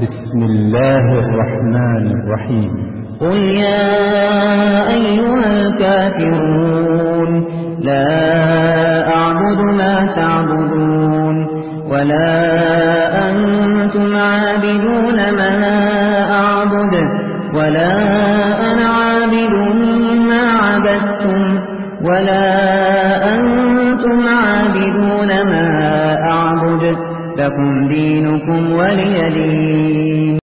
بسم الله الرحمن الرحيم. قل يا أيها الكافرون لا أعبد ما تعبدون ولا أنتم عابدون ما أعبد ولا أنا عابد ما عبدتم ولا أنتم عابدون ما أعبد لكم دينكم ولي دين.